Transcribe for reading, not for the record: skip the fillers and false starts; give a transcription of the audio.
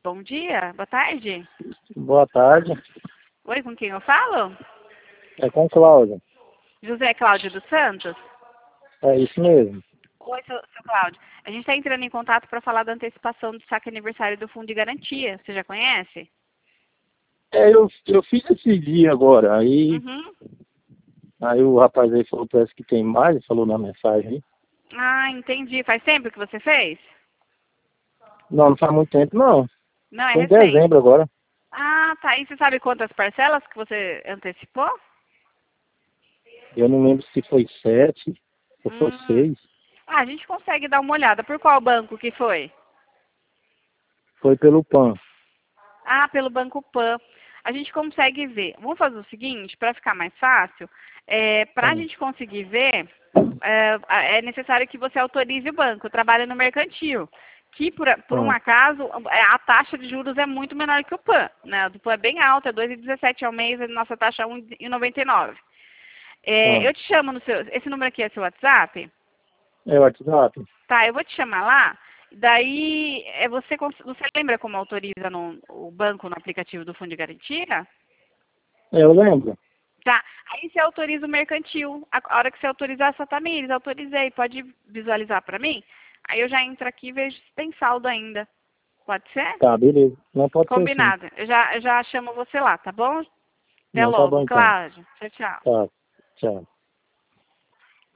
bom dia, boa tarde. Boa tarde. Oi, com quem eu falo? É com Cláudio. José Cláudio dos Santos? É isso mesmo. Oi, seu Cláudio. A gente está entrando em contato para falar da antecipação do saque aniversário do Fundo de Garantia. Você já conhece? Eu fiz esse dia agora. Uhum. Aí o rapaz aí falou, parece que tem mais, falou na mensagem aí. Ah, entendi. Faz tempo que você fez? Não faz muito tempo, não. Não, é Foi em recente. dezembro agora. Ah, tá. E você sabe quantas parcelas que você antecipou? Eu não lembro se foi 7 ou foi Hum. 6. Ah, a gente consegue dar uma olhada. Por qual banco que foi? Foi pelo PAN. Ah, pelo Banco Pan. A gente consegue ver. Vamos fazer o seguinte, para ficar mais fácil, para a Hum. gente conseguir ver, é necessário que você autorize o banco. Trabalha no mercantil, que por um Hum. acaso a taxa de juros é muito menor que o PAN, né? O do PAN é bem alta, é 2,17 ao mês, a nossa taxa é 1,99. Hum. Eu te chamo no seu, esse número aqui é seu WhatsApp? É o WhatsApp? Tá, eu vou te chamar lá. Daí, você lembra como autoriza o banco no aplicativo do Fundo de Garantia? Eu lembro. Tá. Aí você autoriza o mercantil. A hora que você autorizar, só Tamires, autorizei. Pode visualizar para mim? Aí eu já entro aqui e vejo se tem saldo ainda. Pode ser? Tá, beleza. Não pode ser sim. Combinado. Eu já chamo você lá, tá bom? Até Não, tá bom logo, então. Cláudio. Tchau, tchau. Tá, tchau.